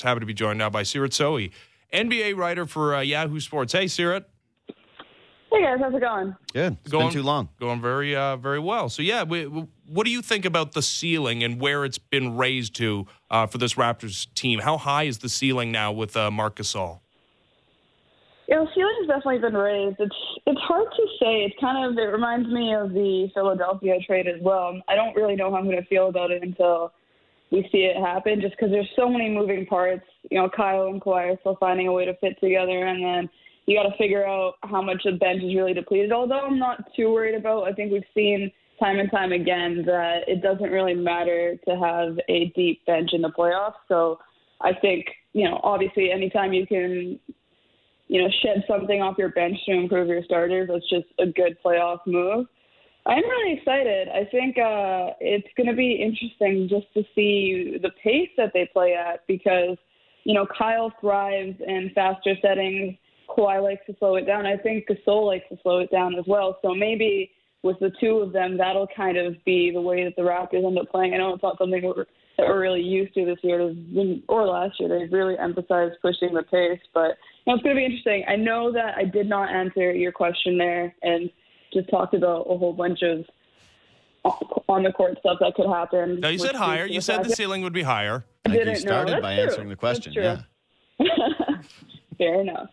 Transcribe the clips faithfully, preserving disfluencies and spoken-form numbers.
Happy to be joined now by Sirat Sohi, N B A writer for uh, Yahoo Sports. Hey, Sirat. Hey, guys. How's it going? Good. It's going, been too long. Going very, uh, very well. So, yeah, we, we, what do you think about the ceiling and where it's been raised to uh, for this Raptors team? How high is the ceiling now with uh, Marc Gasol? Yeah, the ceiling has definitely been raised. It's it's hard to say. It's kind of, it reminds me of the Philadelphia trade as well. I don't really know how I'm going to feel about it until we see it happen, just because there's so many moving parts. You know, Kyle and Kawhi are still finding a way to fit together, and then you got to figure out how much the bench is really depleted. Although I'm not too worried about, I think we've seen time and time again that it doesn't really matter to have a deep bench in the playoffs. So I think, you know, obviously anytime you can, you know, shed something off your bench to improve your starters, that's just a good playoff move. I'm really excited. I think uh, it's going to be interesting just to see the pace that they play at because, you know, Kyle thrives in faster settings. Kawhi likes to slow it down. I think Gasol likes to slow it down as well. So maybe with the two of them, that'll kind of be the way that the Raptors end up playing. I know it's not something we're, that we're really used to this year or last year. They've really emphasized pushing the pace. But you know, it's going to be interesting. I know that I did not answer your question there and just talked about a whole bunch of on-the-court stuff that could happen. No, you said higher. You said the ceiling would be higher. I Like didn't you started know. by That's answering true. the question. That's Yeah. Fair enough.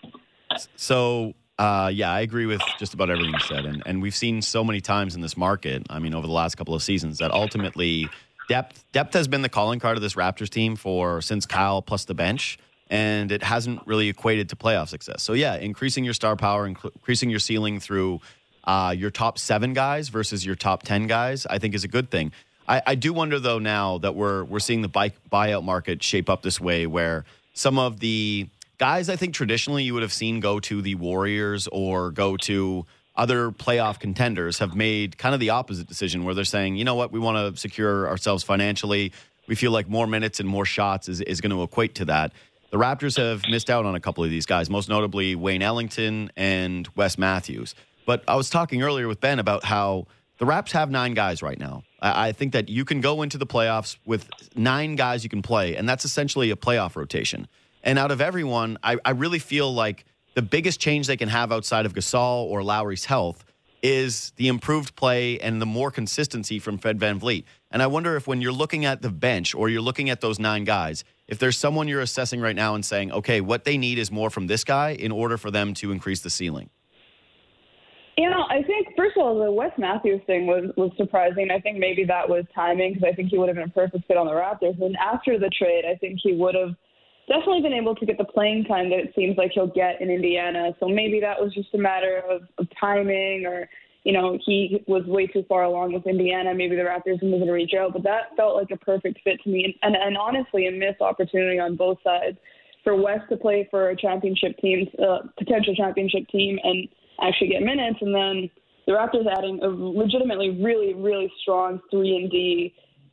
So, uh, yeah, I agree with just about everything you said. And, and we've seen so many times in this market, I mean, over the last couple of seasons, that ultimately depth depth has been the calling card of this Raptors team for since Kyle plus the bench. And it hasn't really equated to playoff success. So, yeah, increasing your star power, increasing your ceiling through uh, your top seven guys versus your top ten guys, I think is a good thing. I, I do wonder, though, now that we're we're seeing the buy, buyout market shape up this way where some of the guys I think traditionally you would have seen go to the Warriors or go to other playoff contenders have made kind of the opposite decision where they're saying, you know what, we want to secure ourselves financially. We feel like more minutes and more shots is, is going to equate to that. The Raptors have missed out on a couple of these guys, most notably Wayne Ellington and Wes Matthews. But I was talking earlier with Ben about how the Raps have nine guys right now. I, I think that you can go into the playoffs with nine guys you can play, and that's essentially a playoff rotation. And out of everyone, I, I really feel like the biggest change they can have outside of Gasol or Lowry's health is the improved play and the more consistency from Fred VanVleet. And I wonder if when you're looking at the bench or you're looking at those nine guys, if there's someone you're assessing right now and saying, okay, what they need is more from this guy in order for them to increase the ceiling. You know, I think, first of all, the Wes Matthews thing was, was surprising. I think maybe that was timing because I think he would have been a perfect fit on the Raptors. And after the trade, I think he would have definitely been able to get the playing time that it seems like he'll get in Indiana. So maybe that was just a matter of, of timing or, you know, he was way too far along with Indiana. Maybe the Raptors were going to reach out. But that felt like a perfect fit to me. And, and, and honestly, a missed opportunity on both sides for Wes to play for a championship team, uh, potential championship team, and actually get minutes. And then the Raptors adding a legitimately really, really strong three and D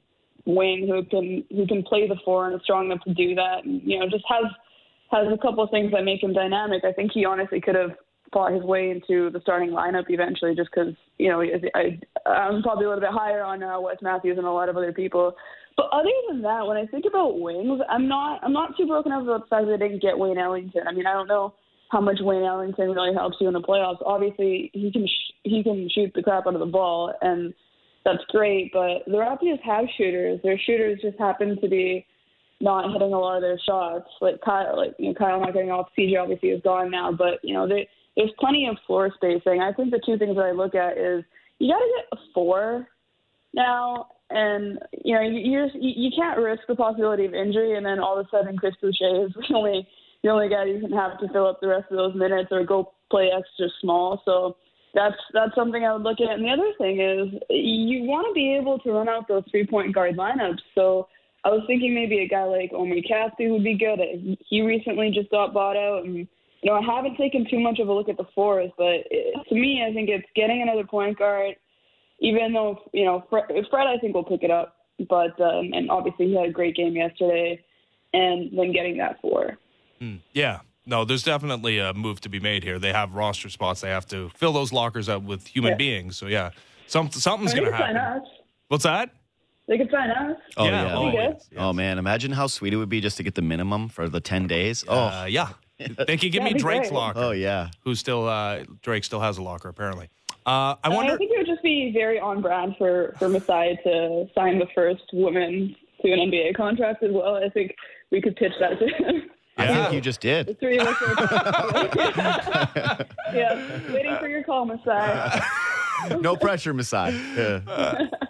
wing who can who can play the four and is strong enough to do that. And, you know, just has has a couple of things that make him dynamic. I think he honestly could have fought his way into the starting lineup eventually, just because, you know, I, I'm probably a little bit higher on uh, Wes Matthews and a lot of other people. But other than that, when I think about wings, I'm not I'm not too broken up about the fact that they didn't get Wayne Ellington. I mean, I don't know how much Wayne Ellington really helps you in the playoffs. Obviously, he can sh- he can shoot the crap out of the ball, and that's great. But the Raptors have shooters. Their shooters just happen to be not hitting a lot of their shots. Like Kyle, like you know, Kyle not getting off. C J obviously is gone now, but you know, they, there's plenty of floor spacing. I think the two things that I look at is you got to get a four now, and you know, you you're, you can't risk the possibility of injury, and then all of a sudden Chris Boucher is the only the only guy you can have to fill up the rest of those minutes or go play extra small. So that's that's something I would look at. And the other thing is you want to be able to run out those three-point guard lineups. So I was thinking maybe a guy like Omri Caspi would be good. He recently just got bought out. And, you know, I haven't taken too much of a look at the fours, but it, to me, I think it's getting another point guard, even though, you know, Fred, Fred I think will pick it up. But um, and obviously he had a great game yesterday, and then getting that four. Mm, yeah. No, there's definitely a move to be made here. They have roster spots. They have to fill those lockers up with human yeah. beings. So, yeah, some, something's I mean, going to happen. Sign us. What's that? they could sign us. Oh, Yeah, yeah. always. yes. Oh, man. Imagine how sweet it would be just to get the minimum for the ten days. Oh, Uh, yeah. They could give me That'd be Drake's great. locker. oh yeah. Who's still, uh, Drake still has a locker, apparently. Uh, I Uh, wonder. I think it would just be very on brand for, for Masai to sign the first woman to an N B A contract as well. I think we could pitch that to him. I Yeah. think you just The did. three of us are yeah, waiting for your call, Masai. No pressure, Masai. Yeah.